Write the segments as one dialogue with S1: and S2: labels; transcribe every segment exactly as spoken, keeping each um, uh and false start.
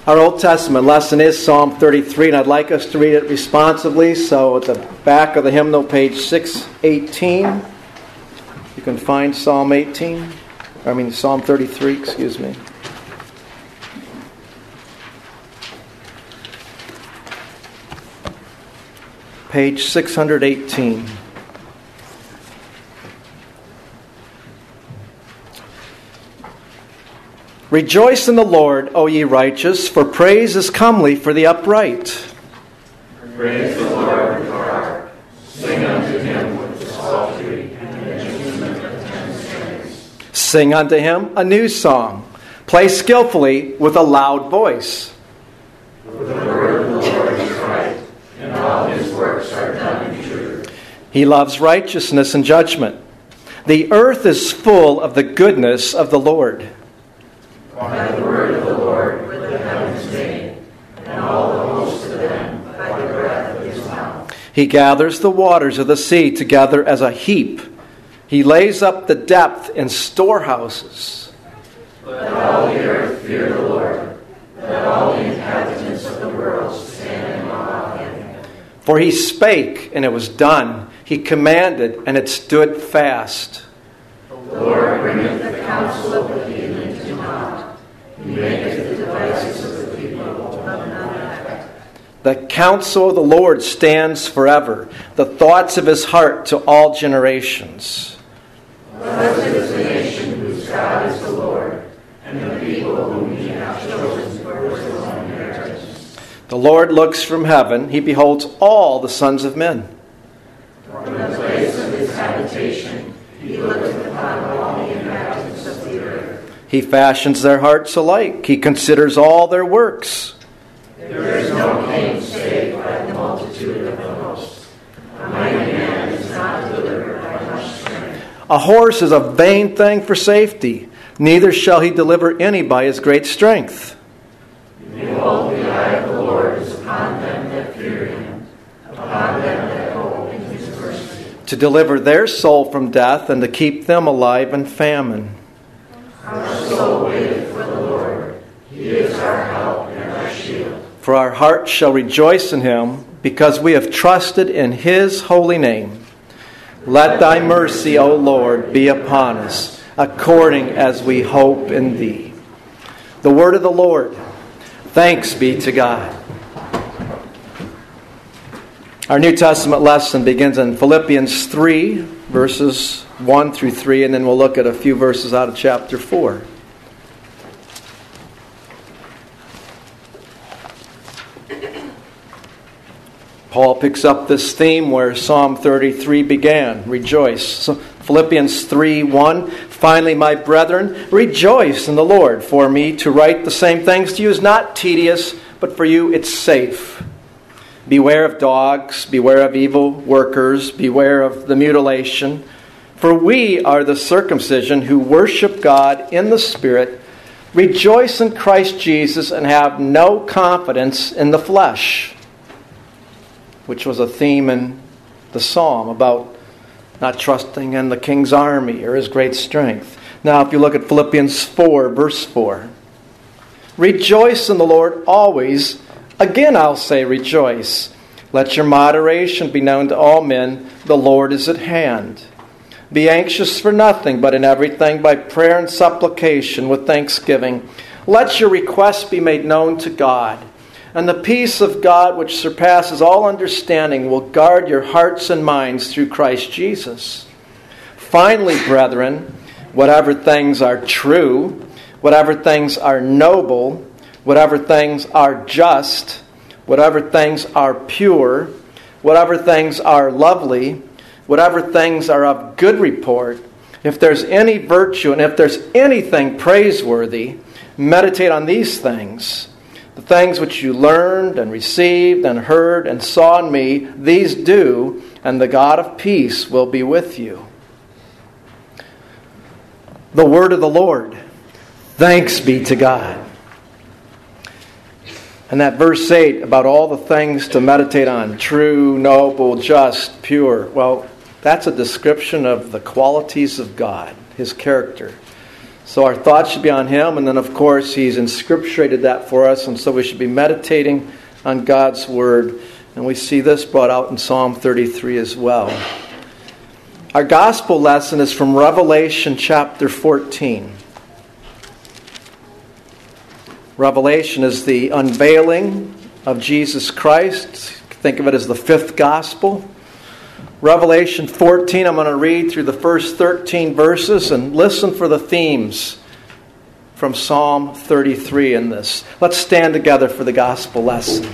S1: Our Old Testament lesson is Psalm thirty-three, and I'd like us to read it responsively. So at the back of the hymnal, page six eighteen, you can find Psalm eighteen. I mean Psalm thirty-three, excuse me. Page six eighteen. Rejoice in the Lord, O ye righteous, for praise is comely for the upright.
S2: Praise the Lord with our heart. Sing unto him with the psaltery and the instrument of ten strings.
S1: Sing unto him a new song. Play skillfully with a loud voice.
S2: For the word of the Lord is right, and all his works are done in truth.
S1: He loves righteousness and judgment. The earth is full of the goodness of the Lord.
S2: By the word of the Lord were the heavens made, and all the hosts of them by the breath of his mouth.
S1: He gathers the waters of the sea together as a heap. He lays up the depth in storehouses.
S2: Let all the earth fear the Lord. Let all the inhabitants of the world stand in awe of him.
S1: For he spake, and it was done. He commanded, and it stood fast.
S2: The Lord bringeth the counsel of the heathen to naught. He maketh the devices of the people of none effect.
S1: The counsel of the Lord stands forever, the thoughts of his heart to all generations.
S2: Blessed is the nation whose God is the Lord, and the people whom he hath chosen for his own inheritance.
S1: The Lord looks from heaven, he beholds all the sons of men.
S2: From the place of his habitation, he looketh upon all the inhabitants of the earth.
S1: He fashions their hearts alike. He considers all their works.
S2: There is no king save by the multitude of the host. A mighty man is not delivered by much strength.
S1: A horse is a vain thing for safety. Neither shall he deliver any by his great strength.
S2: Behold, the eye of the Lord is upon them that fear him, upon them that hope in his mercy.
S1: To deliver their soul from death and to keep them alive in famine.
S2: Our soul waiteth for the Lord. He is our help and our shield.
S1: For our heart shall rejoice in him, because we have trusted in his holy name. Let thy mercy, O Lord, be upon us, according as we hope in thee. The word of the Lord. Thanks be to God. Our New Testament lesson begins in Philippians three, verses one through three, and then we'll look at a few verses out of chapter four. Paul picks up this theme where Psalm thirty-three began, rejoice. So Philippians three one, finally, my brethren, rejoice in the Lord. For me to write the same things to you is not tedious, but for you it's safe. Beware of dogs, beware of evil workers, beware of the mutilation. For we are the circumcision who worship God in the Spirit, rejoice in Christ Jesus, and have no confidence in the flesh. Which was a theme in the psalm about not trusting in the king's army or his great strength. Now, if you look at Philippians four, verse four. Rejoice in the Lord always. Again, I'll say rejoice. Let your moderation be known to all men. The Lord is at hand. Be anxious for nothing, but in everything by prayer and supplication with thanksgiving. Let your requests be made known to God. And the peace of God, which surpasses all understanding, will guard your hearts and minds through Christ Jesus. Finally, brethren, whatever things are true, whatever things are noble, whatever things are just, whatever things are pure, whatever things are lovely, whatever things are of good report, if there's any virtue and if there's anything praiseworthy, meditate on these things. The things which you learned and received and heard and saw in me, these do, and the God of peace will be with you. The word of the Lord. Thanks be to God. And that verse eight about all the things to meditate on, true, noble, just, pure. Well, that's a description of the qualities of God, his character. So our thoughts should be on Him, and then of course He's inscripturated that for us, and so we should be meditating on God's Word. And we see this brought out in Psalm thirty-three as well. Our gospel lesson is from Revelation chapter fourteen. Revelation is the unveiling of Jesus Christ. Think of it as the fifth gospel. Revelation fourteen, I'm going to read through the first thirteen verses and listen for the themes from Psalm thirty-three in this. Let's stand together for the gospel lesson.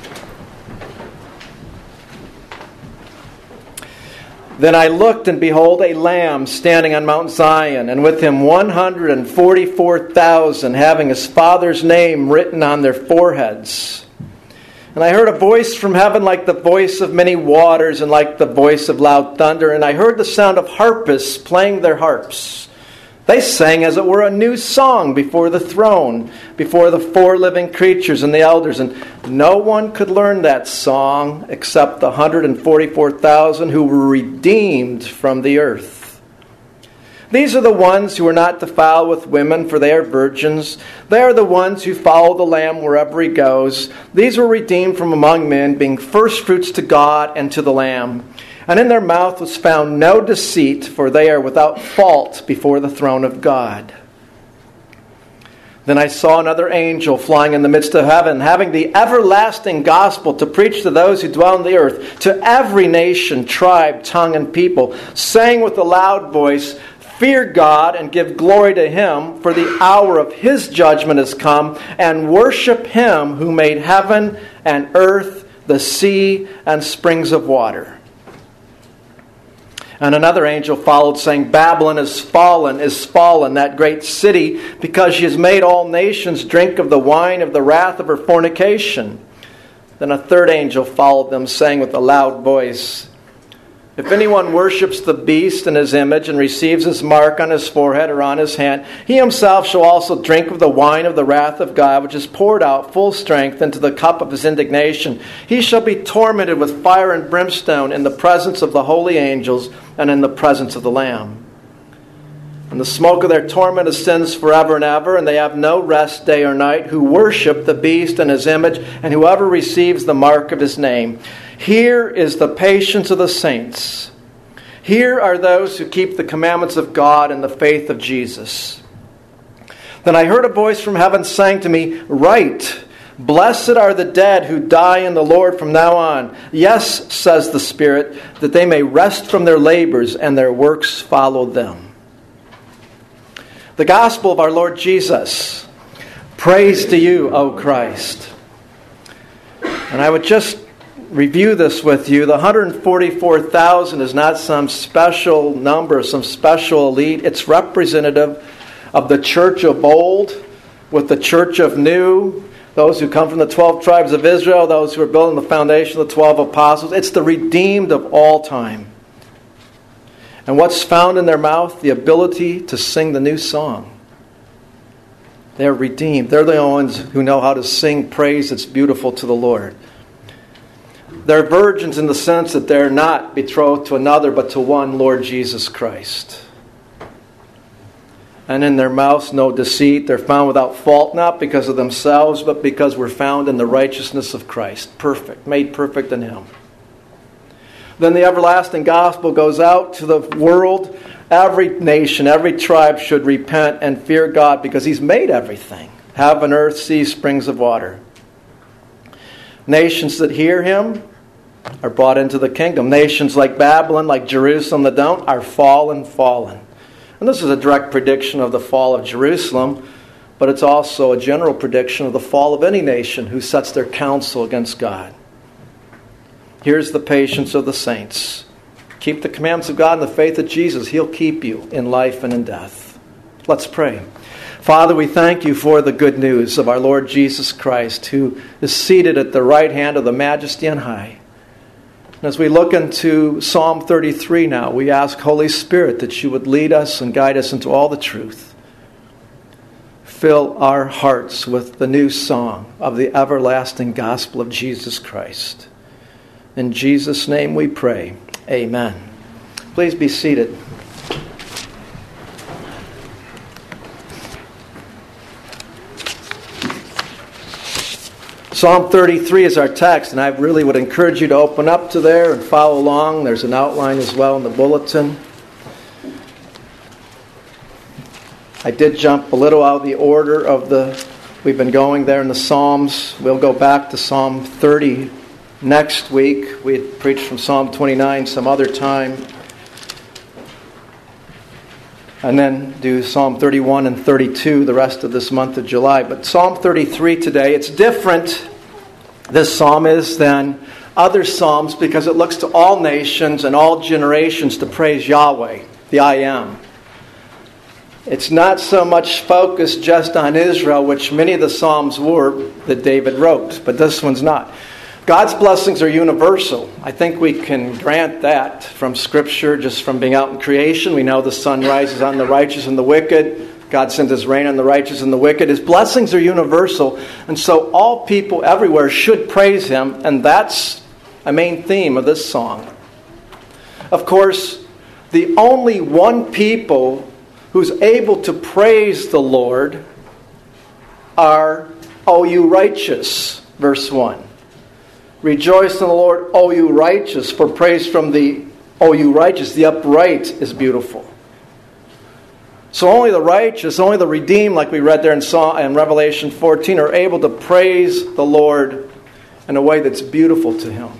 S1: Then I looked, and behold, a Lamb standing on Mount Zion, and with him one hundred forty-four thousand, having his Father's name written on their foreheads. And I heard a voice from heaven like the voice of many waters, and like the voice of loud thunder. And I heard the sound of harpists playing their harps. They sang as it were a new song before the throne, before the four living creatures and the elders. And no one could learn that song except the one hundred forty-four thousand who were redeemed from the earth. These are the ones who are not defiled with women, for they are virgins. They are the ones who follow the Lamb wherever He goes. These were redeemed from among men, being firstfruits to God and to the Lamb. And in their mouth was found no deceit, for they are without fault before the throne of God. Then I saw another angel flying in the midst of heaven, having the everlasting gospel to preach to those who dwell on the earth, to every nation, tribe, tongue, and people, saying with a loud voice, "Fear God and give glory to Him, for the hour of His judgment has come, and worship Him who made heaven and earth, the sea, and springs of water." And another angel followed, saying, "Babylon is fallen, is fallen, that great city, because she has made all nations drink of the wine of the wrath of her fornication." Then a third angel followed them, saying with a loud voice, "If anyone worships the beast in his image and receives his mark on his forehead or on his hand, he himself shall also drink of the wine of the wrath of God, which is poured out full strength into the cup of His indignation. He shall be tormented with fire and brimstone in the presence of the holy angels and in the presence of the Lamb. And the smoke of their torment ascends forever and ever, and they have no rest day or night, who worship the beast and his image, and whoever receives the mark of his name. Here is the patience of the saints. Here are those who keep the commandments of God and the faith of Jesus." Then I heard a voice from heaven saying to me, "Write, blessed are the dead who die in the Lord from now on. Yes, says the Spirit, that they may rest from their labors and their works follow them." The gospel of our Lord Jesus. Praise to you, O Christ. And I would just review this with you. The one hundred forty-four thousand is not some special number, some special elite. It's representative of the church of old with the church of new, those who come from the twelve tribes of Israel, those who are building the foundation of the twelve apostles. It's the redeemed of all time. And what's found in their mouth? The ability to sing the new song. They're redeemed. They're the ones who know how to sing praise that's beautiful to the Lord. They're virgins in the sense that they're not betrothed to another, but to one, Lord Jesus Christ. And in their mouths no deceit. They're found without fault, not because of themselves, but because we're found in the righteousness of Christ. Perfect, made perfect in Him. Then the everlasting gospel goes out to the world. Every nation, every tribe should repent and fear God, because He's made everything. Heaven, earth, sea, springs of water. Nations that hear Him are brought into the kingdom. Nations like Babylon, like Jerusalem that don't, are fallen, fallen. And this is a direct prediction of the fall of Jerusalem, but it's also a general prediction of the fall of any nation who sets their counsel against God. Here's the patience of the saints. Keep the commandments of God and the faith of Jesus. He'll keep you in life and in death. Let's pray. Father, we thank you for the good news of our Lord Jesus Christ, who is seated at the right hand of the Majesty on high. And as we look into Psalm thirty-three now, we ask, Holy Spirit, that you would lead us and guide us into all the truth. Fill our hearts with the new song of the everlasting gospel of Jesus Christ. In Jesus' name we pray. Amen. Please be seated. Psalm thirty-three is our text, and I really would encourage you to open up to there and follow along. There's an outline as well in the bulletin. I did jump a little out of the order of the, we've been going there in the Psalms. We'll go back to Psalm thirty next week. We had preached from Psalm twenty-nine some other time. And then do Psalm thirty-one and thirty-two the rest of this month of July. But Psalm thirty-three today, it's different, this psalm is, than other psalms because it looks to all nations and all generations to praise Yahweh, the I Am. It's not so much focused just on Israel, which many of the psalms were that David wrote, but this one's not. God's blessings are universal. I think we can grant that from Scripture, just from being out in creation. We know the sun rises on the righteous and the wicked. God sends His rain on the righteous and the wicked. His blessings are universal. And so all people everywhere should praise Him. And that's a main theme of this song. Of course, the only one people who's able to praise the Lord are, O you righteous, verse one. Rejoice in the Lord, O you righteous, for praise from the O you righteous, the upright, is beautiful. So only the righteous, only the redeemed, like we read there in, Psalm, in Revelation fourteen, are able to praise the Lord in a way that's beautiful to Him.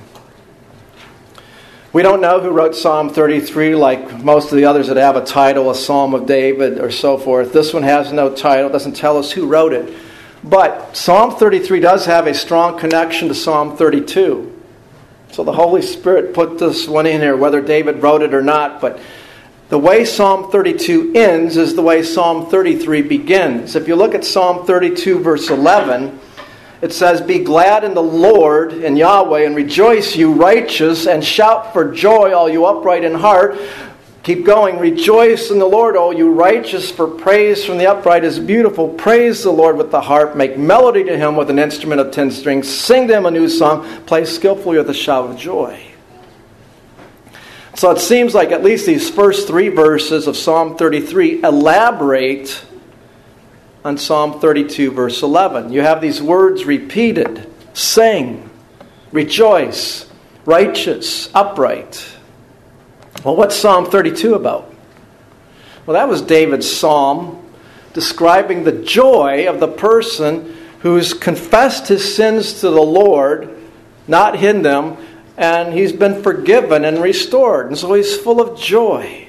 S1: We don't know who wrote Psalm thirty-three, like most of the others that have a title, a Psalm of David or so forth. This one has no title, doesn't tell us who wrote it. But Psalm thirty-three does have a strong connection to Psalm thirty-two. So the Holy Spirit put this one in here, whether David wrote it or not. But the way Psalm thirty-two ends is the way Psalm thirty-three begins. If you look at Psalm thirty-two, verse eleven, it says, Be glad in the Lord, in Yahweh, and rejoice, you righteous, and shout for joy, all you upright in heart. Keep going. Rejoice in the Lord, all you righteous, for praise from the upright is beautiful. Praise the Lord with the harp. Make melody to Him with an instrument of ten strings. Sing to Him a new song. Play skillfully with a shout of joy. So it seems like at least these first three verses of Psalm thirty-three elaborate on Psalm thirty-two, verse eleven. You have these words repeated. Sing, rejoice, righteous, upright. Well, what's Psalm thirty-two about? Well, that was David's psalm describing the joy of the person who's confessed his sins to the Lord, not hidden them, and he's been forgiven and restored. And so he's full of joy.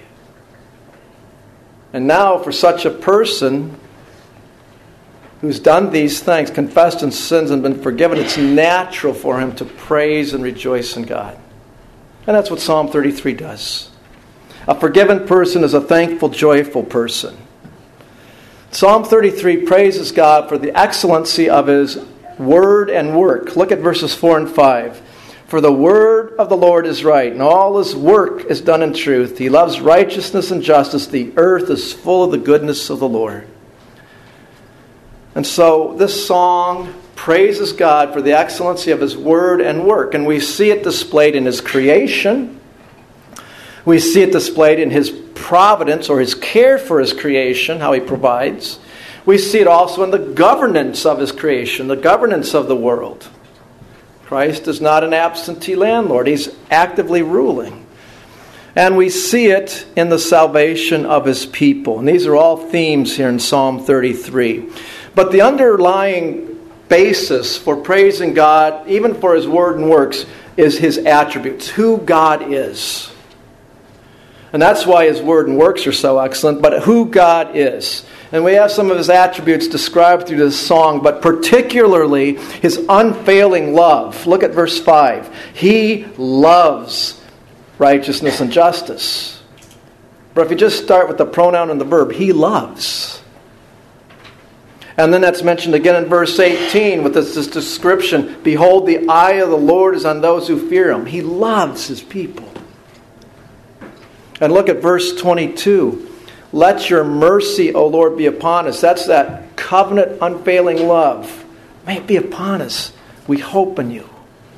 S1: And now for such a person who's done these things, confessed his sins and been forgiven, it's natural for him to praise and rejoice in God. And that's what Psalm thirty-three does. A forgiven person is a thankful, joyful person. Psalm thirty-three praises God for the excellency of His word and work. Look at verses four and five. For the word of the Lord is right, and all His work is done in truth. He loves righteousness and justice. The earth is full of the goodness of the Lord. And so this song praises God for the excellency of His word and work. And we see it displayed in His creation. We see it displayed in His providence or His care for His creation, how He provides. We see it also in the governance of His creation, the governance of the world. Christ is not an absentee landlord. He's actively ruling. And we see it in the salvation of His people. And these are all themes here in Psalm thirty-three. But the underlying basis for praising God, even for His word and works, is His attributes, who God is. And that's why His word and works are so excellent, but who God is. And we have some of His attributes described through this song, but particularly His unfailing love. Look at verse five. He loves righteousness and justice. But if you just start with the pronoun and the verb, He loves. And then that's mentioned again in verse eighteen with this, this description. Behold, the eye of the Lord is on those who fear Him. He loves His people. And look at verse twenty-two. Let your mercy, O Lord, be upon us. That's that covenant, unfailing love. May it be upon us. We hope in You.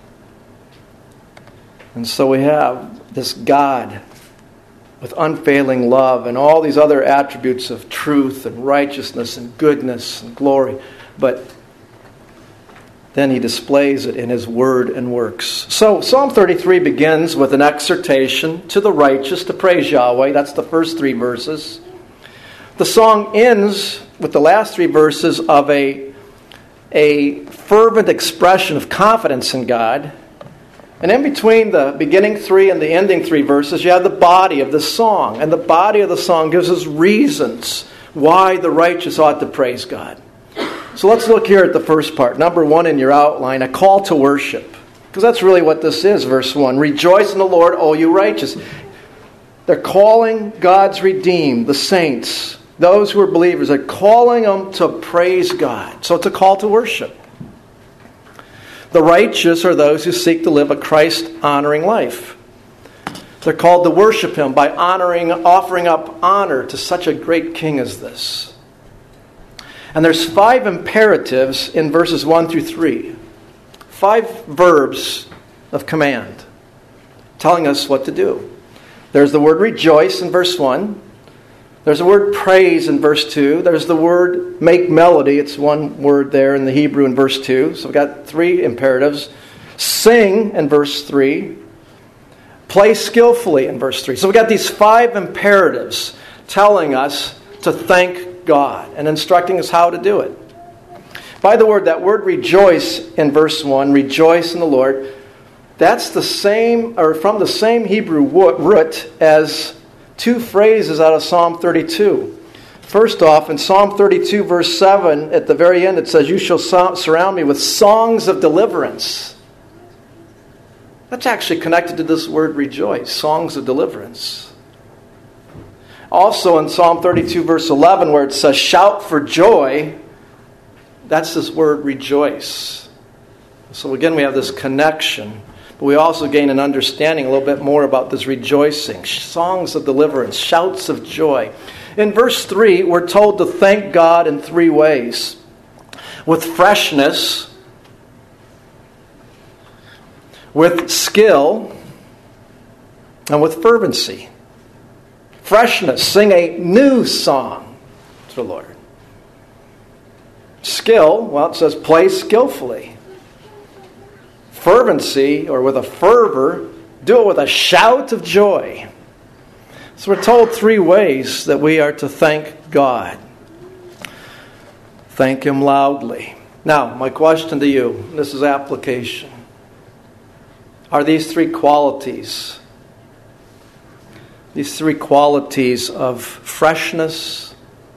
S1: And so we have this God with unfailing love and all these other attributes of truth and righteousness and goodness and glory. But then he displays it in his word and works. So Psalm thirty-three begins with an exhortation to the righteous to praise Yahweh. That's the first three verses. The song ends with the last three verses of a, a fervent expression of confidence in God. And in between the beginning three and the ending three verses, you have the body of the song. And the body of the song gives us reasons why the righteous ought to praise God. So let's look here at the first part. Number one in your outline, a call to worship. Because that's really what this is, verse one. Rejoice in the Lord, O you righteous. They're calling God's redeemed, the saints, those who are believers. They're calling them to praise God. So it's a call to worship. The righteous are those who seek to live a Christ-honoring life. They're called to worship Him by honoring, offering up honor to such a great King as this. And there's five imperatives in verses one through three. Five verbs of command telling us what to do. There's the word rejoice in verse one. There's the word praise in verse two. There's the word make melody. It's one word there in the Hebrew in verse two. So we've got three imperatives. Sing in verse three. Play skillfully in verse three. So we've got these five imperatives telling us to thank God and instructing us how to do it. By the word, that word rejoice in verse one, rejoice in the Lord, that's the same, or from the same Hebrew root as two phrases out of Psalm thirty-two. First off, in Psalm thirty-two, verse seven, at the very end, it says, you shall surround me with songs of deliverance. That's actually connected to this word rejoice, songs of deliverance. Also in Psalm thirty-two, verse eleven, where it says, shout for joy, that's this word rejoice. So again, we have this connection. But we also gain an understanding a little bit more about this rejoicing. Songs of deliverance, shouts of joy. In verse three, we're told to thank God in three ways. With freshness, with skill, and with fervency. Freshness, sing a new song to the Lord. Skill, well, it says play skillfully. Fervency, or with a fervor, do it with a shout of joy. So we're told three ways that we are to thank God. Thank Him loudly. Now, my question to you, this is application. Are these three qualities, these three qualities of freshness,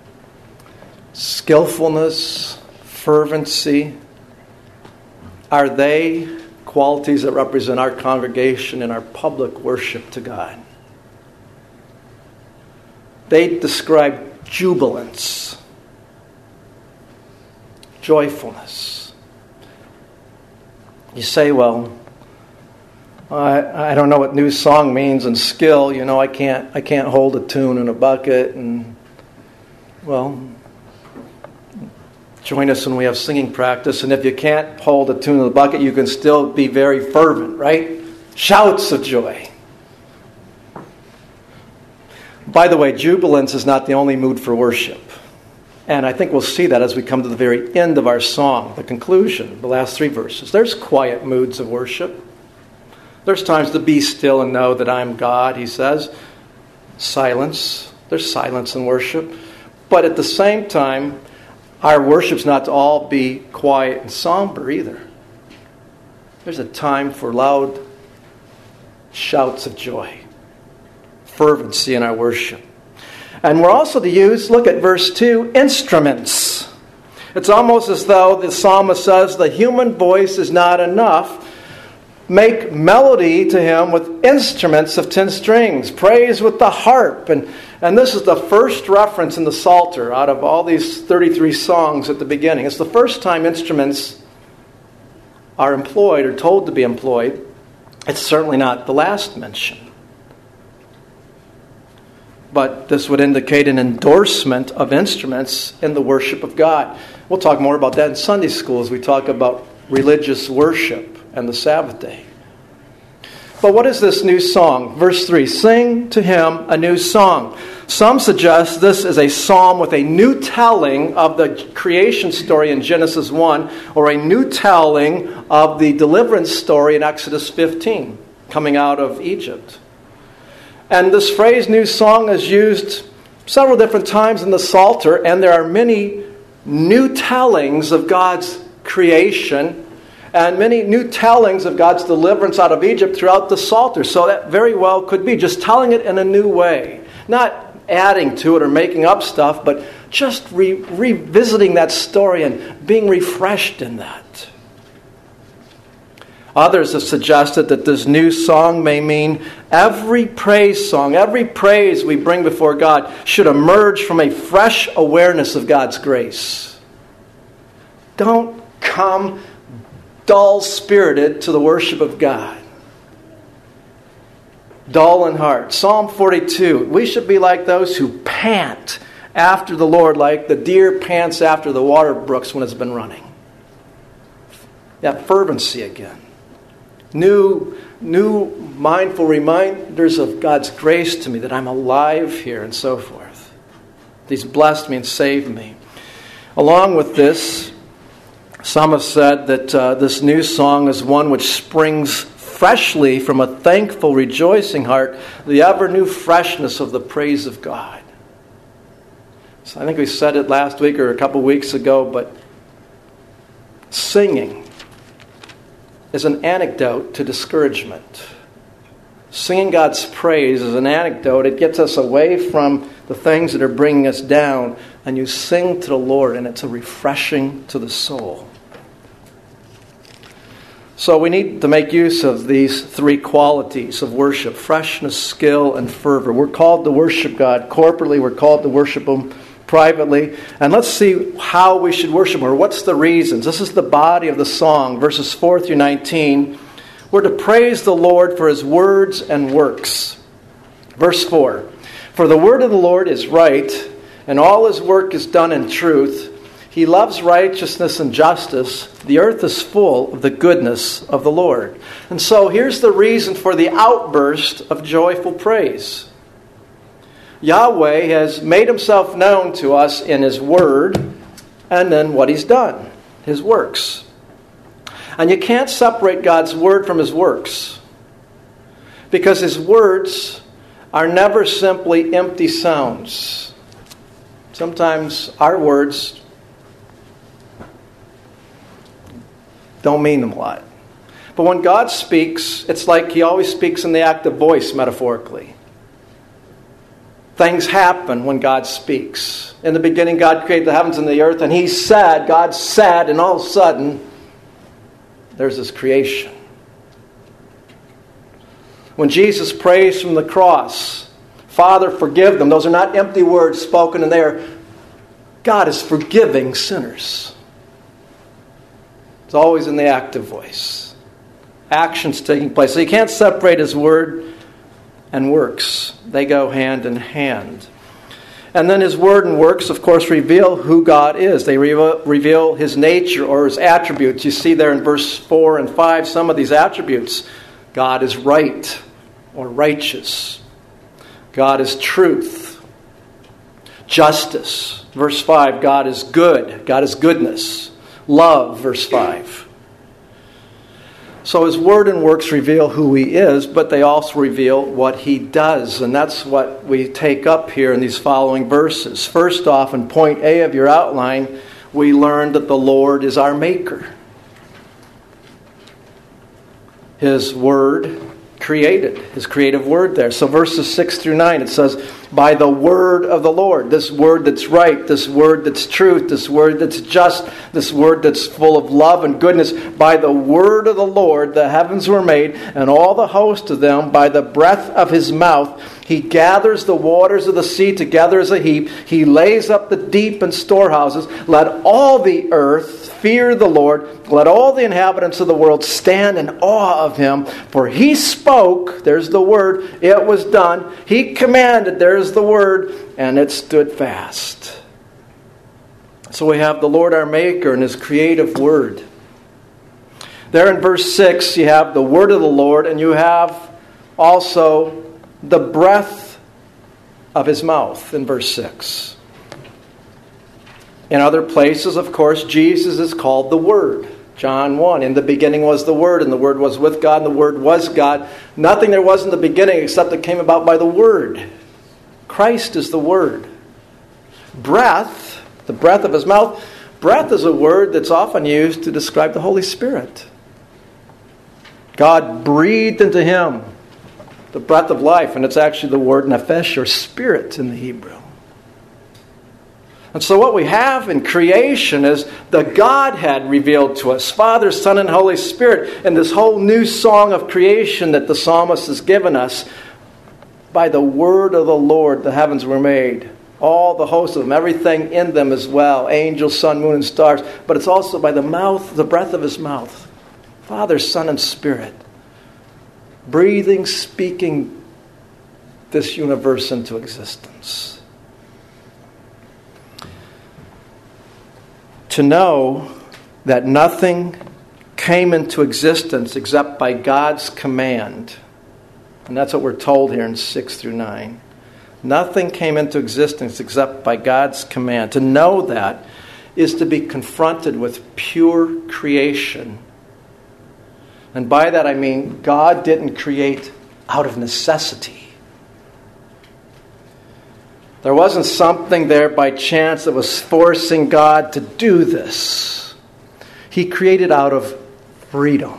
S1: skillfulness, fervency, are they qualities that represent our congregation and our public worship to God? They describe jubilance, joyfulness. You say, well, I, I don't know what new song means, and skill, you know, I can't I can't hold a tune in a bucket, and well, join us when we have singing practice, and if you can't hold a tune in the bucket, you can still be very fervent, right? Shouts of joy. By the way, jubilance is not the only mood for worship. And I think we'll see that as we come to the very end of our song, the conclusion, the last three verses. There's quiet moods of worship. There's times to be still and know that I'm God, he says. Silence. There's silence in worship. But at the same time, our worship's not to all be quiet and somber either. There's a time for loud shouts of joy, fervency in our worship. And we're also to use, look at verse two, instruments. It's almost as though the psalmist says the human voice is not enough. Make melody to Him with instruments of ten strings. Praise with the harp. And, and this is the first reference in the Psalter out of all these thirty-three songs at the beginning. It's the first time instruments are employed or told to be employed. It's certainly not the last mention. But this would indicate an endorsement of instruments in the worship of God. We'll talk more about that in Sunday school as we talk about religious worship and the Sabbath day. But what is this new song? Verse three, sing to Him a new song. Some suggest this is a psalm with a new telling of the creation story in Genesis one, or a new telling of the deliverance story in Exodus fifteen, coming out of Egypt. And this phrase, new song, is used several different times in the Psalter, and there are many new tellings of God's creation and many new tellings of God's deliverance out of Egypt throughout the Psalter. So that very well could be just telling it in a new way. Not adding to it or making up stuff, but just re- revisiting that story and being refreshed in that. Others have suggested that this new song may mean every praise song, every praise we bring before God should emerge from a fresh awareness of God's grace. Don't come dull-spirited to the worship of God. Dull in heart. Psalm forty-two, we should be like those who pant after the Lord like the deer pants after the water brooks when it's been running. That fervency again. New, new mindful reminders of God's grace to me, that I'm alive here and so forth. He's blessed me and saved me. Along with this, some have said that uh, this new song is one which springs freshly from a thankful, rejoicing heart, the ever-new freshness of the praise of God. So I think we said it last week or a couple weeks ago, but singing is an antidote to discouragement. Singing God's praise is an antidote. It gets us away from the things that are bringing us down, and you sing to the Lord, and it's a refreshing to the soul. So we need to make use of these three qualities of worship: freshness, skill, and fervor. We're called to worship God corporately. We're called to worship Him privately. And let's see how we should worship Him, or what's the reasons. This is the body of the song, verses four through nineteen. We're to praise the Lord for His words and works. Verse four, for the word of the Lord is right, and all His work is done in truth. He loves righteousness and justice. The earth is full of the goodness of the Lord. And so here's the reason for the outburst of joyful praise. Yahweh has made Himself known to us in His Word, and then what He's done, His works. And you can't separate God's Word from His works, because His words are never simply empty sounds. Sometimes our words don't mean a lot. But when God speaks, it's like He always speaks in the active voice, metaphorically. Things happen when God speaks. In the beginning, God created the heavens and the earth, and He said, God said, and all of a sudden, there's this creation. When Jesus prays from the cross, Father, forgive them. Those are not empty words spoken in there. God is forgiving sinners. It's always in the active voice. Actions taking place. So you can't separate His word and works. They go hand in hand. And then His word and works, of course, reveal who God is. They reveal His nature or His attributes. You see there in verse four and five some of these attributes. God is right or righteous. God is truth. Justice. Verse five, God is good. God is goodness. Love, verse five. So His word and works reveal who He is, but they also reveal what He does. And that's what we take up here in these following verses. First off, in point A of your outline, we learn that the Lord is our Maker. His word created, His creative word there. So verses six through nine, it says, by the word of the Lord, this word that's right, this word that's truth, this word that's just, this word that's full of love and goodness, by the word of the Lord the heavens were made, and all the host of them, by the breath of His mouth. He gathers the waters of the sea together as a heap. He lays up the deep in storehouses. Let all the earth fear the Lord. Let all the inhabitants of the world stand in awe of Him. For He spoke, there's the word, it was done. He commanded, there's the word, and it stood fast. So we have the Lord our Maker and His creative word. There in verse six, you have the word of the Lord, and you have also the breath of his mouth in verse six. In other places, of course, Jesus is called the Word. John one, in the beginning was the Word, and the Word was with God, and the Word was God. Nothing there was in the beginning except it came about by the Word. Christ is the Word. Breath, the breath of his mouth, breath is a word that's often used to describe the Holy Spirit. God breathed into him the breath of life, and it's actually the word nephesh, or spirit in the Hebrew. And so what we have in creation is the Godhead revealed to us, Father, Son, and Holy Spirit, and this whole new song of creation that the psalmist has given us. By the word of the Lord the heavens were made, all the hosts of them, everything in them as well, angels, sun, moon, and stars. But it's also by the mouth, the breath of his mouth, Father, Son, and Spirit, breathing, speaking this universe into existence. To know that nothing came into existence except by God's command. And that's what we're told here in six through nine. Nothing came into existence except by God's command. To know that is to be confronted with pure creation. And by that I mean God didn't create out of necessity. There wasn't something there by chance that was forcing God to do this. He created out of freedom.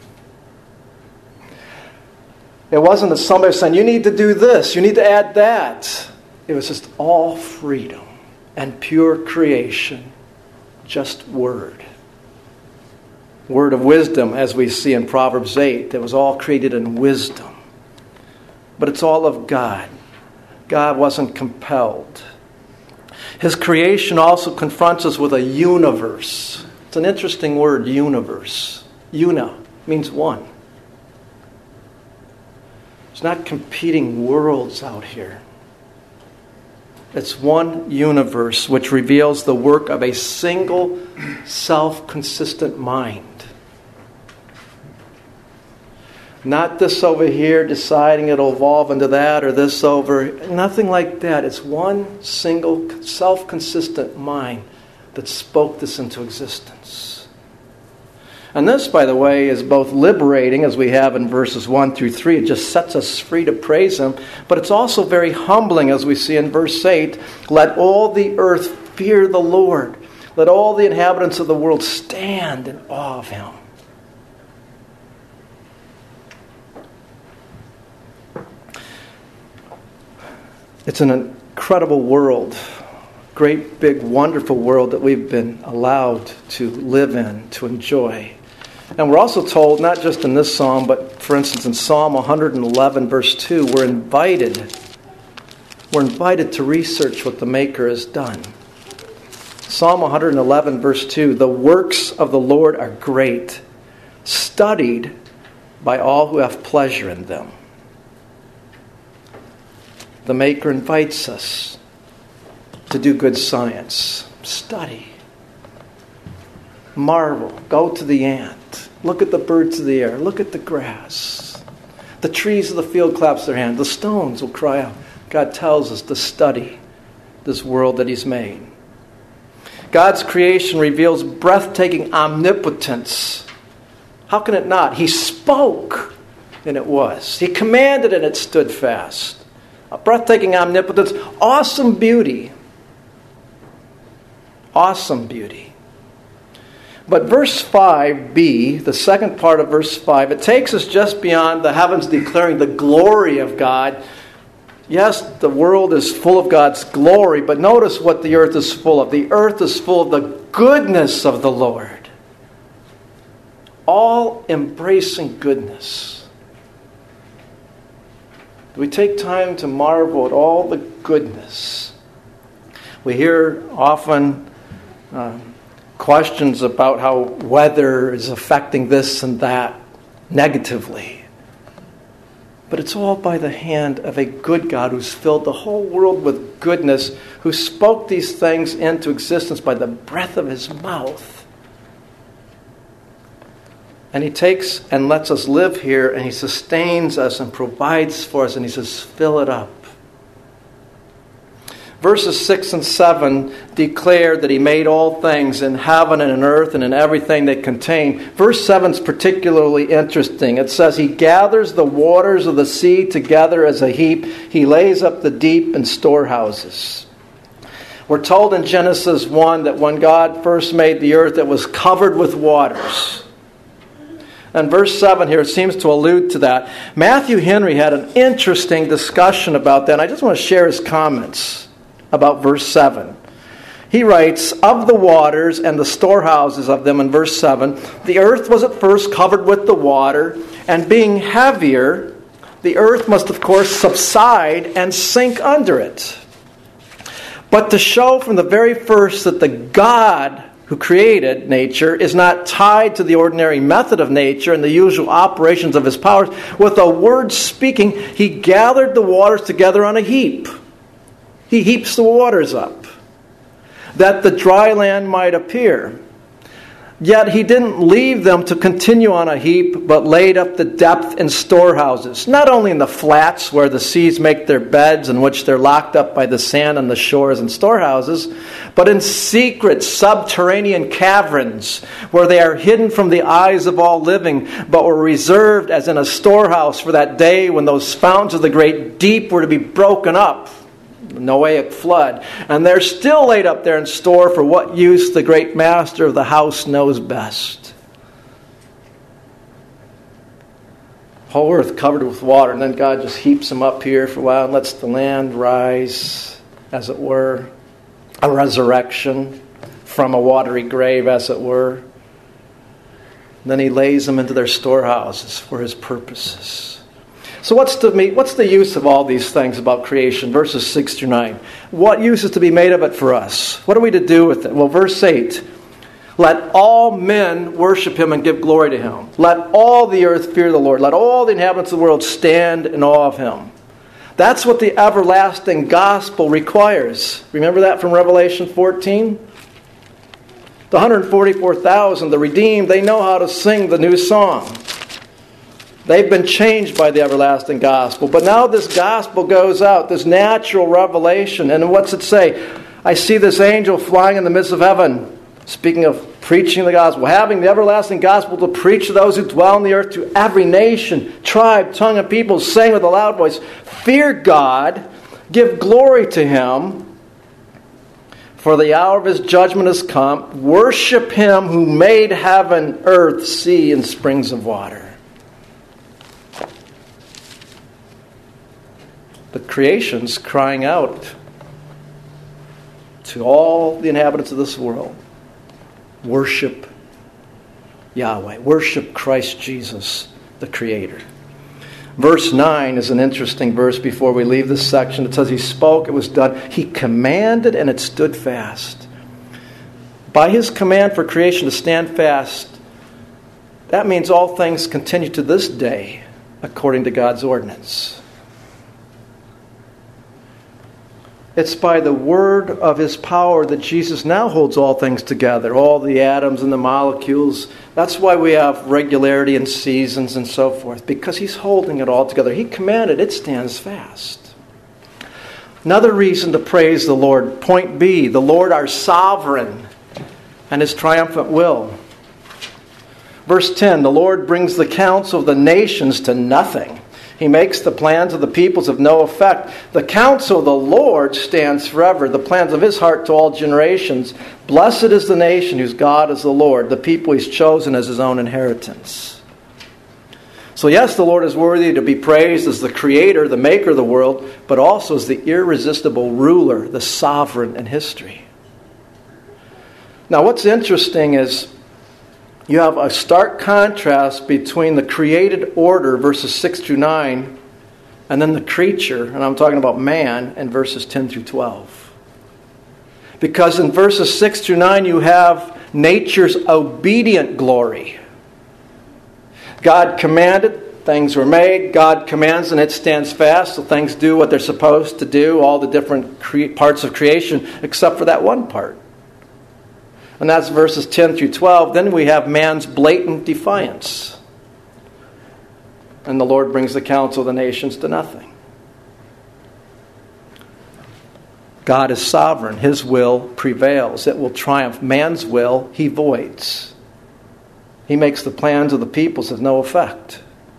S1: It wasn't that somebody was saying, you need to do this, you need to add that. It was just all freedom and pure creation. Just word. Word of wisdom, as we see in Proverbs eight, that was all created in wisdom. But it's all of God. God wasn't compelled. His creation also confronts us with a universe. It's an interesting word, universe. Una means one. It's not competing worlds out here. It's one universe which reveals the work of a single, self-consistent mind. Not this over here deciding it'll evolve into that or this over. Nothing like that. It's one single, self-consistent mind that spoke this into existence. And this, by the way, is both liberating, as we have in verses one through three. It just sets us free to praise him. But it's also very humbling, as we see in verse eight. Let all the earth fear the Lord. Let all the inhabitants of the world stand in awe of him. It's an incredible world. Great, big, wonderful world that we've been allowed to live in, to enjoy. And we're also told, not just in this psalm, but for instance in Psalm one eleven, verse two, we're invited, we're invited to research what the Maker has done. Psalm one eleven, verse two, the works of the Lord are great, studied by all who have pleasure in them. The Maker invites us to do good science. Study. Marvel. Go to the ant. Look at the birds of the air. Look at the grass. The trees of the field claps their hands. The stones will cry out. God tells us to study this world that he's made. God's creation reveals breathtaking omnipotence. How can it not? He spoke, and it was. He commanded, and it stood fast. A breathtaking omnipotence, awesome beauty. Awesome beauty. But verse five b, the second part of verse five, it takes us just beyond the heavens declaring the glory of God. Yes, the world is full of God's glory, but notice what the earth is full of. The earth is full of the goodness of the Lord. All embracing goodness. Do we take time to marvel at all the goodness? We hear often um, questions about how weather is affecting this and that negatively. But it's all by the hand of a good God who's filled the whole world with goodness, who spoke these things into existence by the breath of his mouth. And he takes and lets us live here, and he sustains us and provides for us, and he says, fill it up. Verses six and seven declare that he made all things in heaven and in earth and in everything they contain. Verse seven is particularly interesting. It says, he gathers the waters of the sea together as a heap. He lays up the deep in storehouses. We're told in Genesis one that when God first made the earth, it was covered with waters. And verse seven here seems to allude to that. Matthew Henry had an interesting discussion about that, and I just want to share his comments about verse seven. He writes, of the waters and the storehouses of them in verse seven, the earth was at first covered with the water, and being heavier, the earth must of course subside and sink under it. But to show from the very first that the God who created nature is not tied to the ordinary method of nature and the usual operations of his powers, with a word speaking, he gathered the waters together on a heap. He heaps the waters up, that the dry land might appear. Yet he didn't leave them to continue on a heap, but laid up the depth in storehouses, not only in the flats where the seas make their beds, in which they're locked up by the sand on the shores and storehouses, but in secret subterranean caverns, where they are hidden from the eyes of all living, but were reserved as in a storehouse for that day when those fountains of the great deep were to be broken up. Noahic flood, and they're still laid up there in store for what use the great master of the house knows best. Whole earth covered with water, and then God just heaps them up here for a while and lets the land rise, as it were, a resurrection from a watery grave, as it were. And then he lays them into their storehouses for his purposes. So what's the, what's the use of all these things about creation? Verses six through nine. What use is to be made of it for us? What are we to do with it? Well, verse eight. Let all men worship him and give glory to him. Let all the earth fear the Lord. Let all the inhabitants of the world stand in awe of him. That's what the everlasting gospel requires. Remember that from Revelation fourteen? The one hundred forty-four thousand, the redeemed, they know how to sing the new song. They've been changed by the everlasting gospel. But now this gospel goes out, this natural revelation. And what's it say? I see this angel flying in the midst of heaven. Speaking of preaching the gospel. Having the everlasting gospel to preach to those who dwell on the earth, to every nation, tribe, tongue, and people, saying with a loud voice, fear God, give glory to him, for the hour of his judgment has come. Worship him who made heaven, earth, sea, and springs of water. The creation's crying out to all the inhabitants of this world. Worship Yahweh. Worship Christ Jesus, the Creator. Verse nine is an interesting verse before we leave this section. It says he spoke, it was done. He commanded, and it stood fast. By his command for creation to stand fast, that means all things continue to this day according to God's ordinance. It's by the word of his power that Jesus now holds all things together, all the atoms and the molecules. That's why we have regularity in seasons and so forth, because he's holding it all together. He commanded, it stands fast. Another reason to praise the Lord. Point B, the Lord our sovereign and his triumphant will. Verse ten, the Lord brings the counsel of the nations to nothing. He makes the plans of the peoples of no effect. The counsel of the Lord stands forever, the plans of his heart to all generations. Blessed is the nation whose God is the Lord, the people he's chosen as his own inheritance. So yes, the Lord is worthy to be praised as the creator, the maker of the world, but also as the irresistible ruler, the sovereign in history. Now what's interesting is you have a stark contrast between the created order, verses six through nine, and then the creature, and I'm talking about man, in verses ten through twelve. Because in verses six through nine you have nature's obedient glory. God commanded, things were made. God commands and it stands fast, so things do what they're supposed to do, all the different cre- parts of creation, except for that one part. And that's verses ten through twelve. Then we have man's blatant defiance. And the Lord brings the counsel of the nations to nothing. God is sovereign. His will prevails. It will triumph. Man's will, he voids. He makes the plans of the peoples of no effect.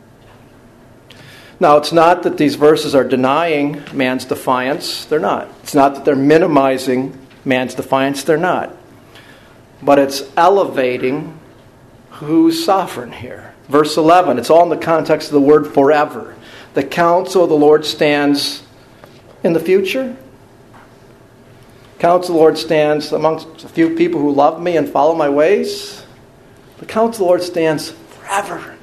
S1: Now, it's not that these verses are denying man's defiance. They're not. It's not that they're minimizing man's defiance. They're not. But it's elevating who's sovereign here. Verse eleven, it's all in the context of the word forever. The counsel of the Lord stands in the future. Counsel of the Lord stands amongst a few people who love me and follow my ways. The counsel of the Lord stands forever.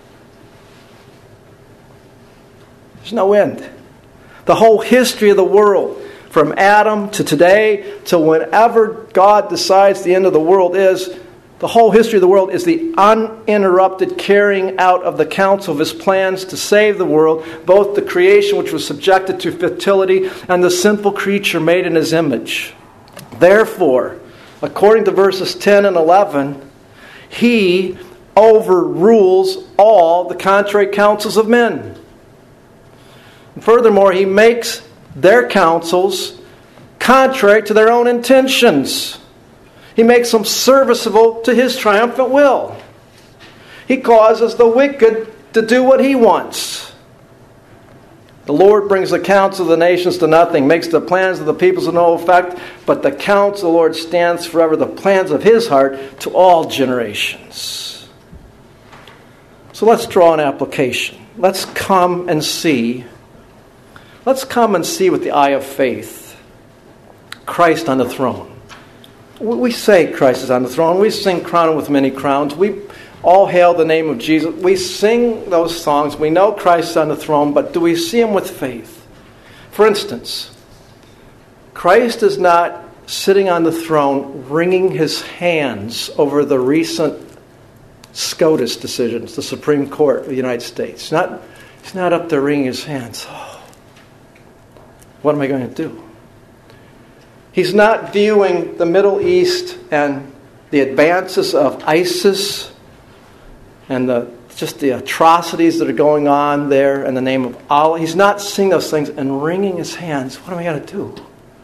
S1: There's no end. The whole history of the world, from Adam to today, to whenever God decides the end of the world is, the whole history of the world is the uninterrupted carrying out of the counsel of His plans to save the world, both the creation which was subjected to fertility and the sinful creature made in His image. Therefore, according to verses ten and eleven, He overrules all the contrary counsels of men. And furthermore, He makes their counsels contrary to their own intentions. He makes them serviceable to His triumphant will. He causes the wicked to do what He wants. The Lord brings the counsel of the nations to nothing, makes the plans of the peoples of no effect, but the counsel of the Lord stands forever, the plans of His heart to all generations. So let's draw an application. Let's come and see. Let's come and see with the eye of faith Christ on the throne. We say Christ is on the throne. We sing Crown Him with Many Crowns. We all hail the name of Jesus. We sing those songs. We know Christ is on the throne, but do we see Him with faith? For instance, Christ is not sitting on the throne wringing His hands over the recent SCOTUS decisions, the Supreme Court of the United States. He's not, he's not up there wringing His hands. Oh, what am I going to do? He's not viewing the Middle East and the advances of ISIS and the just the atrocities that are going on there in the name of Allah. He's not seeing those things and wringing his hands. What am I going to do?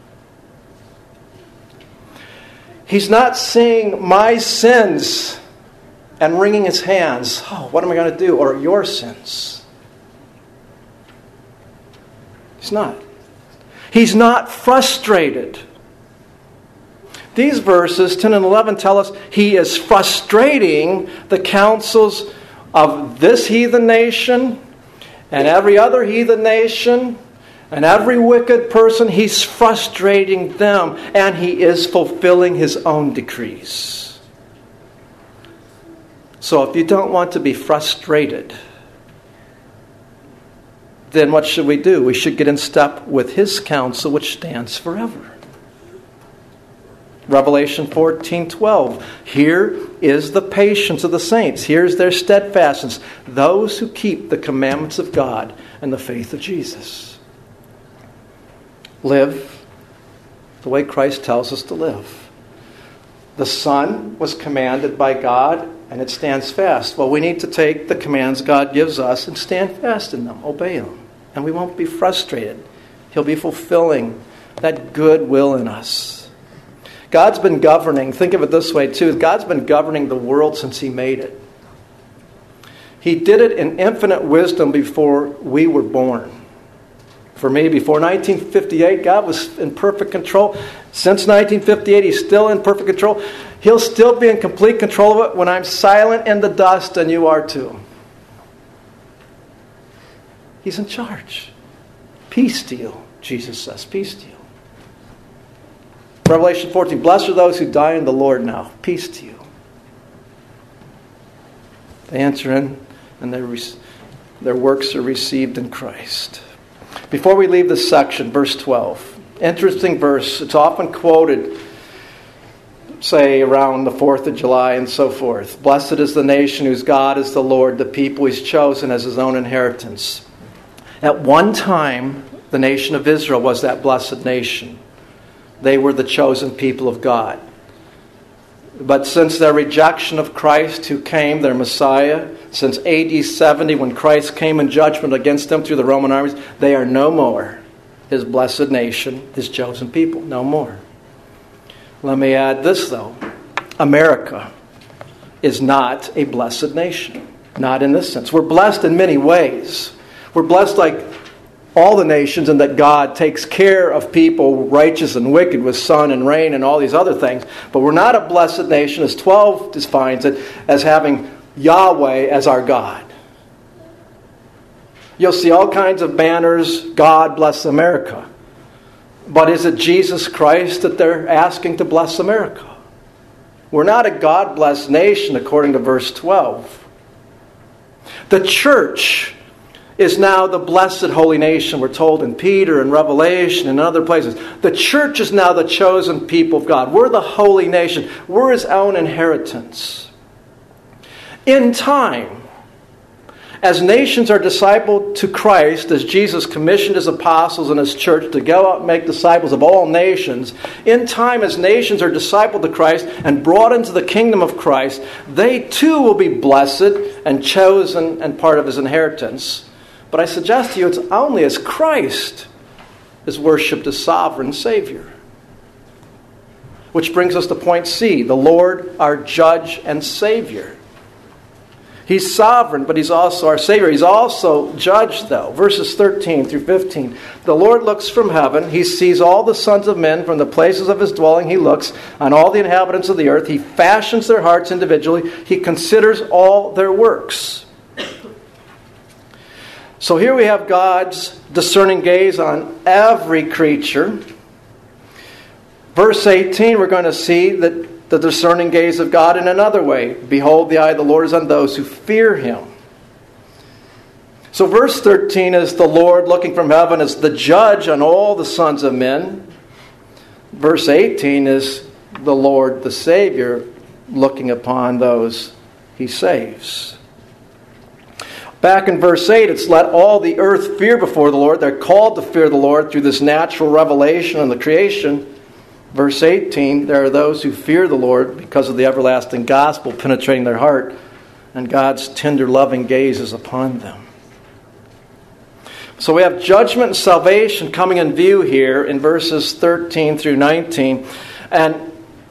S1: He's not seeing my sins and wringing his hands. Oh, what am I going to do? Or your sins. He's not. He's not frustrated. These verses, ten and eleven, tell us He is frustrating the counsels of this heathen nation and every other heathen nation and every wicked person. He's frustrating them, and He is fulfilling His own decrees. So if you don't want to be frustrated, then what should we do? We should get in step with His counsel, which stands forever. Revelation fourteen twelve. Here is the patience of the saints. Here's their steadfastness. Those who keep the commandments of God and the faith of Jesus. Live the way Christ tells us to live. The Son was commanded by God, and it stands fast. Well, we need to take the commands God gives us and stand fast in them, obey them. And we won't be frustrated. He'll be fulfilling that good will in us. God's been governing, think of it this way too, God's been governing the world since He made it. He did it in infinite wisdom before we were born. For me, before nineteen fifty-eight, God was in perfect control. Since nineteen fifty-eight, He's still in perfect control. He'll still be in complete control of it when I'm silent in the dust, and you are too. He's in charge. Peace to you, Jesus says. Peace to you. Revelation fourteen, blessed are those who die in the Lord now. Peace to you. They enter in and their, their works are received in Christ. Before we leave this section, verse twelve. Interesting verse. It's often quoted, say, around the fourth of July and so forth. Blessed is the nation whose God is the Lord, the people He's chosen as His own inheritance. At one time, the nation of Israel was that blessed nation. They were the chosen people of God. But since their rejection of Christ who came, their Messiah, since A D seventy when Christ came in judgment against them through the Roman armies, they are no more. his blessed nation, his chosen people. No more. Let me add this, though. America is not a blessed nation. Not in this sense. We're blessed in many ways. We're blessed like all the nations in that God takes care of people righteous and wicked with sun and rain and all these other things. But we're not a blessed nation, as twelve defines it, as having Yahweh as our God. You'll see all kinds of banners, God bless America. But is it Jesus Christ that they're asking to bless America? We're not a God-blessed nation according to verse twelve. The church is now the blessed holy nation, we're told in Peter and Revelation and other places. The church is now the chosen people of God. We're the holy nation. We're his own inheritance. In time, as nations are discipled to Christ, as Jesus commissioned his apostles and his church to go out and make disciples of all nations, in time as nations are discipled to Christ and brought into the kingdom of Christ, they too will be blessed and chosen and part of his inheritance. But I suggest to you it's only as Christ is worshipped as sovereign Savior. Which brings us to point C, the Lord, our judge and Savior. He's sovereign, but he's also our Savior. He's also judge, though. Verses thirteen through fifteen. The Lord looks from heaven. He sees all the sons of men from the places of his dwelling. He looks on all the inhabitants of the earth. He fashions their hearts individually. He considers all their works. So here we have God's discerning gaze on every creature. Verse eighteen, we're going to see that the discerning gaze of God in another way. Behold, the eye of the Lord is on those who fear him. So verse thirteen is the Lord looking from heaven as the judge on all the sons of men. Verse eighteen is the Lord, the Savior, looking upon those he saves. Back in verse eight, it's let all the earth fear before the Lord. They're called to fear the Lord through this natural revelation in the creation. Verse eighteen, there are those who fear the Lord because of the everlasting gospel penetrating their heart, and God's tender, loving gaze is upon them. So we have judgment and salvation coming in view here in verses thirteen through nineteen. And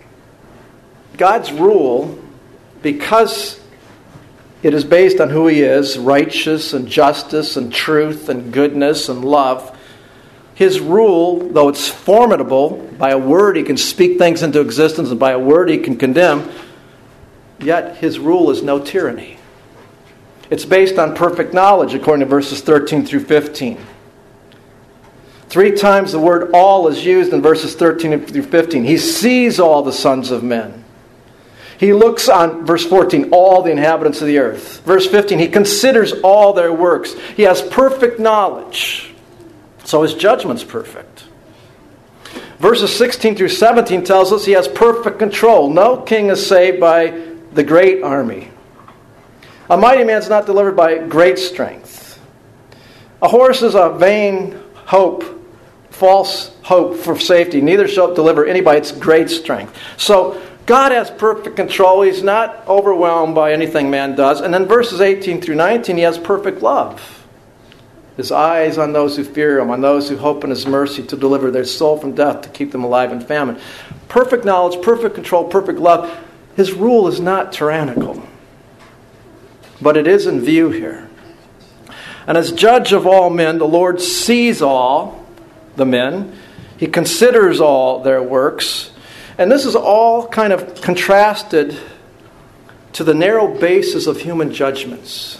S1: God's rule, because it is based on who he is, righteous and justice and truth and goodness and love, his rule, though it's formidable, by a word he can speak things into existence and by a word he can condemn, yet his rule is no tyranny. It's based on perfect knowledge, according to verses thirteen through fifteen. Three times the word all is used in verses thirteen through fifteen. He sees all the sons of men. He looks on, verse fourteen, all the inhabitants of the earth. Verse fifteen, he considers all their works. He has perfect knowledge. So his judgment's perfect. Verses sixteen through seventeen tells us he has perfect control. No king is saved by the great army. A mighty man is not delivered by great strength. A horse is a vain hope, false hope for safety. Neither shall it deliver any by its great strength. So God has perfect control. He's not overwhelmed by anything man does. And then verses eighteen through nineteen, he has perfect love. His eyes on those who fear him, on those who hope in his mercy to deliver their soul from death, to keep them alive in famine. Perfect knowledge, perfect control, perfect love. His rule is not tyrannical, but it is in view here. And as judge of all men, the Lord sees all the men. He considers all their works. And this is all kind of contrasted to the narrow basis of human judgments.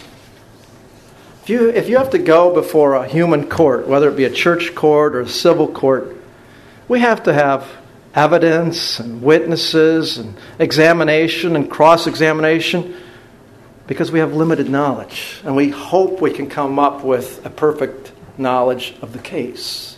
S1: If you, if you have to go before a human court, whether it be a church court or a civil court, we have to have evidence and witnesses and examination and cross-examination because we have limited knowledge. And we hope we can come up with a perfect knowledge of the case.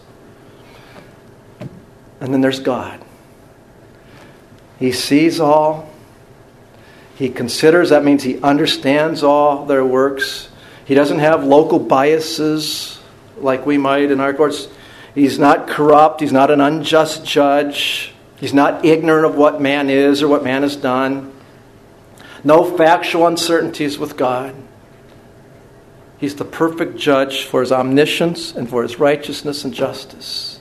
S1: And then there's God. He sees all. He considers, that means he understands all their works. He doesn't have local biases like we might in our courts. He's not corrupt. He's not an unjust judge. He's not ignorant of what man is or what man has done. No factual uncertainties with God. He's the perfect judge for his omniscience and for his righteousness and justice.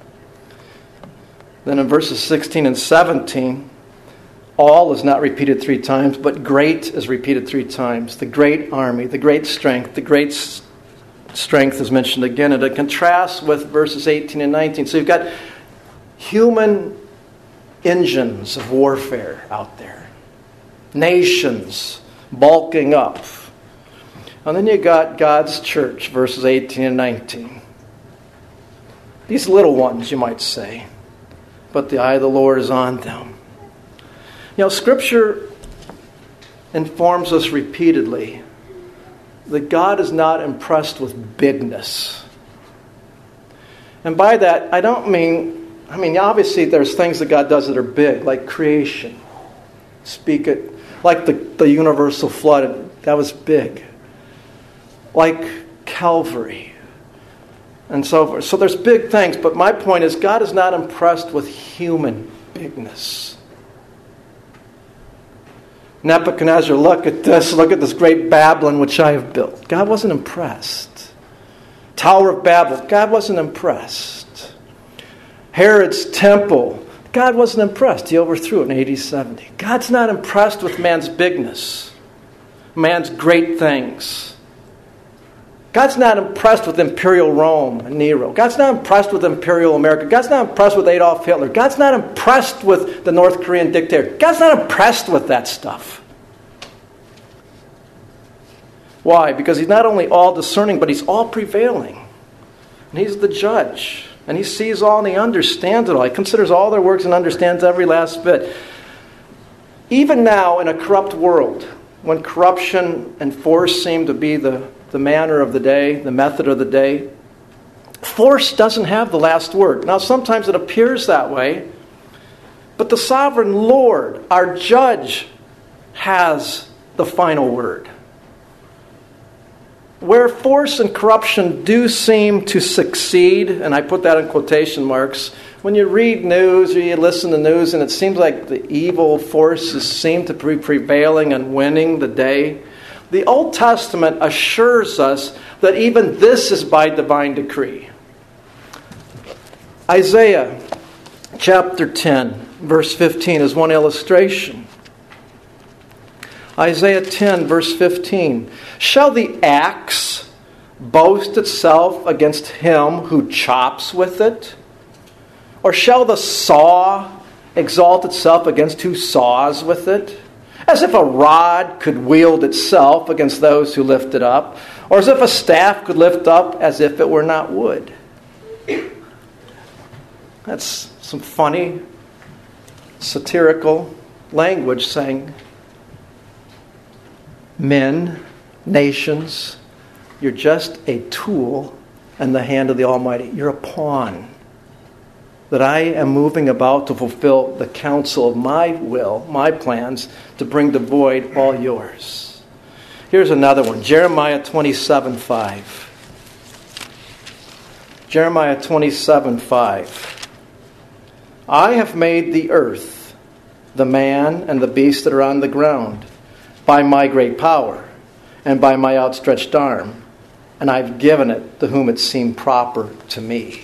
S1: Then in verses sixteen and seventeen, all is not repeated three times, but great is repeated three times. The great army, the great strength, the great s- strength is mentioned again. And it contrasts with verses eighteen and nineteen. So you've got human engines of warfare out there. Nations bulking up. And then you got God's church, verses eighteen and nineteen. These little ones, you might say. But the eye of the Lord is on them. You know, Scripture informs us repeatedly that God is not impressed with bigness. And by that, I don't mean, I mean, obviously there's things that God does that are big, like creation. Speak it, like the, the universal flood, that was big. Like Calvary. And so forth. So there's big things, but my point is God is not impressed with human bigness. Nebuchadnezzar, look at this, look at this great Babylon which I have built. God wasn't impressed. Tower of Babel, God wasn't impressed. Herod's temple, God wasn't impressed. He overthrew it in A D seventy. God's not impressed with man's bigness, man's great things. God's not impressed with Imperial Rome and Nero. God's not impressed with Imperial America. God's not impressed with Adolf Hitler. God's not impressed with the North Korean dictator. God's not impressed with that stuff. Why? Because he's not only all discerning, but he's all prevailing. And he's the judge. And he sees all and he understands it all. He considers all their works and understands every last bit. Even now in a corrupt world, when corruption and force seem to be the the manner of the day, the method of the day, force doesn't have the last word. Now, sometimes it appears that way, but the sovereign Lord, our judge, has the final word. Where force and corruption do seem to succeed, and I put that in quotation marks, when you read news or you listen to news and it seems like the evil forces seem to be prevailing and winning the day, the Old Testament assures us that even this is by divine decree. Isaiah chapter ten, verse fifteen is one illustration. Isaiah ten, verse fifteen. Shall the axe boast itself against him who chops with it? Or shall the saw exalt itself against who saws with it? As if a rod could wield itself against those who lift it up, or as if a staff could lift up as if it were not wood. That's some funny, satirical language saying, men, nations, you're just a tool in the hand of the Almighty. You're a pawn that I am moving about to fulfill the counsel of my will, my plans, to bring to void all yours. Here's another one. Jeremiah twenty-seven five. Jeremiah twenty-seven five. I have made the earth, the man and the beast that are on the ground, by my great power and by my outstretched arm, and I've given it to whom it seemed proper to me.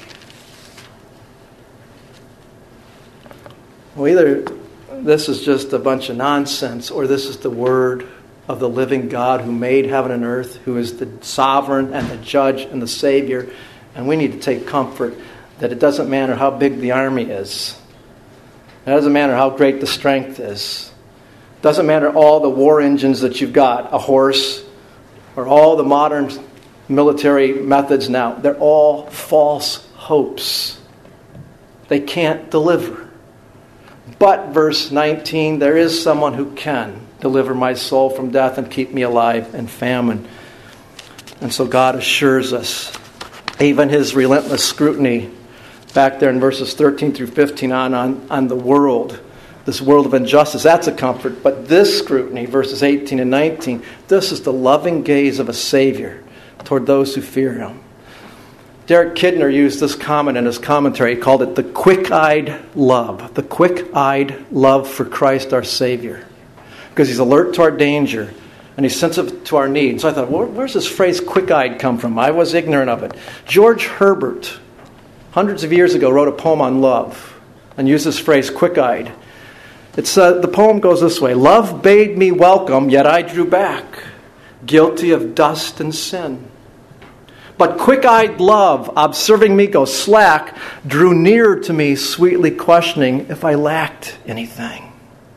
S1: Well, either this is just a bunch of nonsense, or this is the word of the living God who made heaven and earth, who is the sovereign and the judge and the Savior. And we need to take comfort that it doesn't matter how big the army is. It doesn't matter how great the strength is. It doesn't matter all the war engines that you've got, a horse, or all the modern military methods now. They're all false hopes. They can't deliver. But, verse nineteen, there is someone who can deliver my soul from death and keep me alive in famine. And so God assures us, even his relentless scrutiny, back there in verses thirteen through fifteen on, on, on the world, this world of injustice, that's a comfort. But this scrutiny, verses eighteen and nineteen, this is the loving gaze of a Savior toward those who fear him. Derek Kidner used this comment in his commentary. He called it the quick-eyed love. The quick-eyed love for Christ our Savior. Because he's alert to our danger. And and He's sensitive to our needs. So I thought, Where, where's this phrase quick-eyed come from? I was ignorant of it. George Herbert, hundreds of years ago, wrote a poem on love and used this phrase, quick-eyed. It's uh, the poem goes this way: love bade me welcome, yet I drew back, guilty of dust and sin. But quick-eyed love, observing me go slack, drew near to me, sweetly questioning if I lacked anything.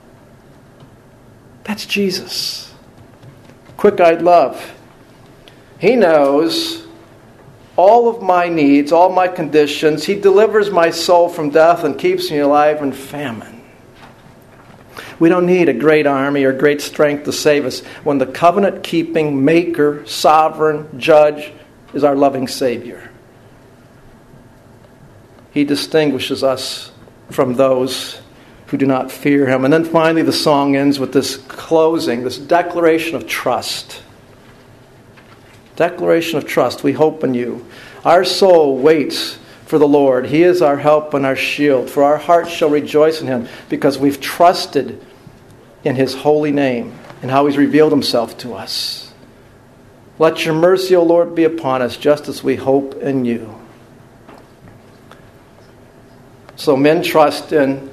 S1: That's Jesus. Quick-eyed love. He knows all of my needs, all my conditions. He delivers my soul from death and keeps me alive in famine. We don't need a great army or great strength to save us when the covenant-keeping maker, sovereign, judge is our loving Savior. He distinguishes us from those who do not fear Him. And then finally the song ends with this closing, this declaration of trust. Declaration of trust. We hope in You. Our soul waits for the Lord. He is our help and our shield. For our hearts shall rejoice in Him, because we've trusted in His holy name and how He's revealed Himself to us. Let Your mercy, O Lord, be upon us, just as we hope in You. So men trust in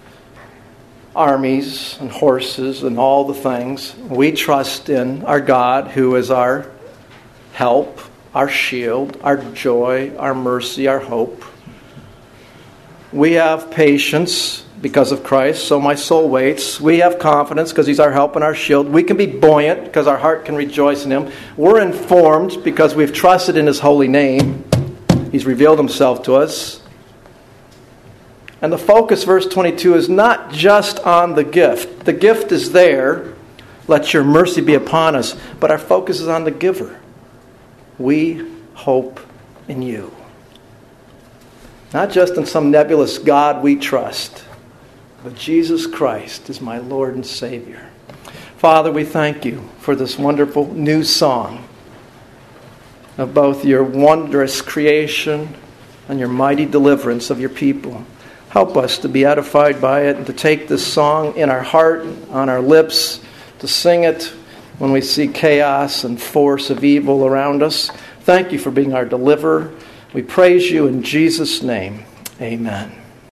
S1: armies and horses and all the things. We trust in our God, who is our help, our shield, our joy, our mercy, our hope. We have patience because of Christ, so my soul waits. We have confidence because He's our help and our shield. We can be buoyant because our heart can rejoice in Him. We're informed because we've trusted in His holy name. He's revealed Himself to us. And the focus, verse twenty-two, is not just on the gift. The gift is there. Let Your mercy be upon us. But our focus is on the giver. We hope in You. Not just in some nebulous God we trust, but Jesus Christ is my Lord and Savior. Father, we thank You for this wonderful new song of both Your wondrous creation and Your mighty deliverance of Your people. Help us to be edified by it and to take this song in our heart, on our lips, to sing it when we see chaos and force of evil around us. Thank You for being our deliverer. We praise You in Jesus' name. Amen.